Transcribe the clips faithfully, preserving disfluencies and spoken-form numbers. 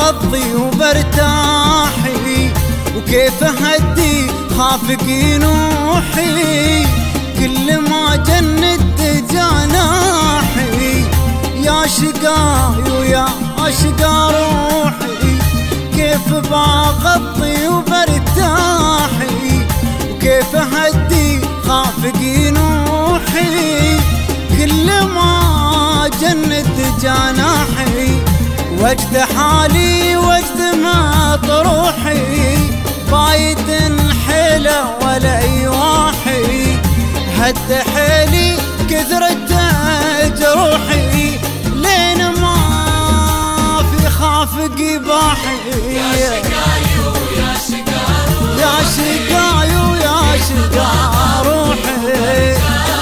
بغضي وبرتاحي، وكيف اهدي خافقي نوحي، كل ما جند جناحي. يا شقاي ويا شقا روحي، كيف بغضي وبرتاحي، وكيف اهدي خافقي نوحي، كل ما جند جناحي. وجد حالي وجد مطروحي، بايد حيله ولا يواحي، هد حيلي كثرت جروحي، لين ما في خافقي باحي. يا شقايو يا شقا يا شقايو يا شقا روحي،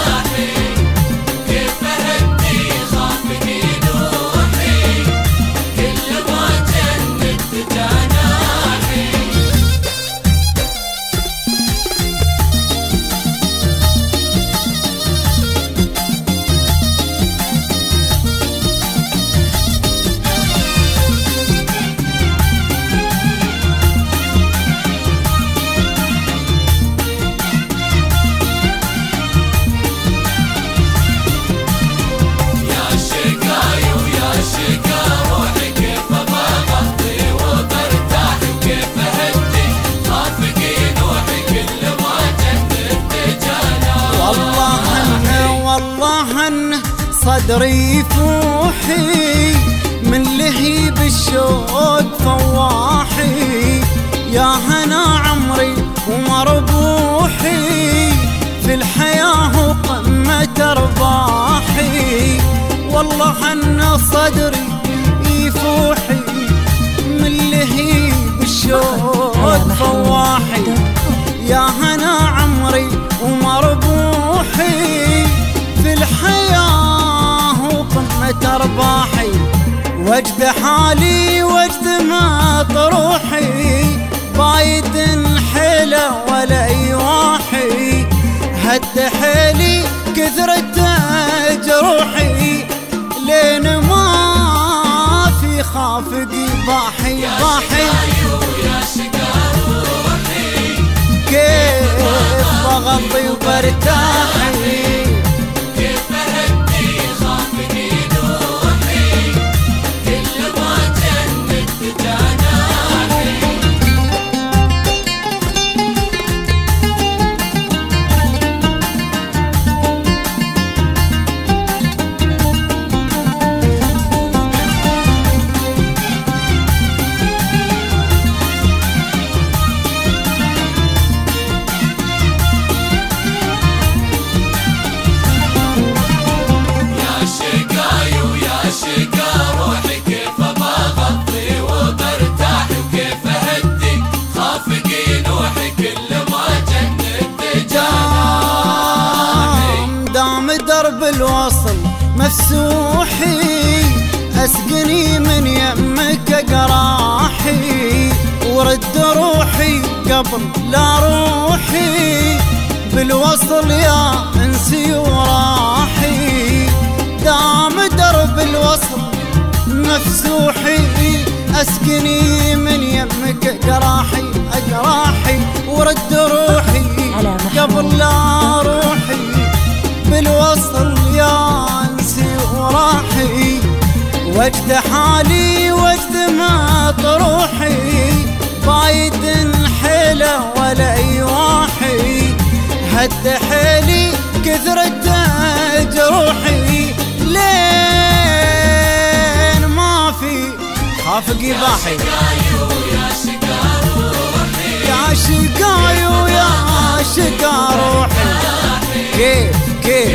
كيف اهدي خافقي نوحي، كل ما جندت جناحي. صدري يفوحي من لهيب الشوق فواحي، يا هنا عمري ومربوحي، في الحياة وقمة ارباحي. والله ان صدري يفوحي من لهيب الشوق فواحي، يا هنا عمري ومربوحي، في الحياة ارباحي. وجد حالي وجد مطروحي، بايد حيله ولا يواحي، هد حيلي كثرت جروحي، لين ما في خافقي باحي باحي. يا شقا روحي، كيف بغضي وبرتاحي، درب الوصل مفسوحي، أسقني من يمك قراحي، ورد روحي قبل لا روحي، بالوصل يا انسي وراحي. دام درب الوصل مفسوحي، أسقني من يمك قراحي أقراحي، ورد روحي قبل لا روحي، بالوصل يا انسي وراحي. وجد حالي وجد مطروحي، بايد حيله ولا يواحي، هد حيلي كثرت جروحي، لين ما في خافقي باحي. يا شقا روحي، يا شقايو يا شقا روحي، كيف كيف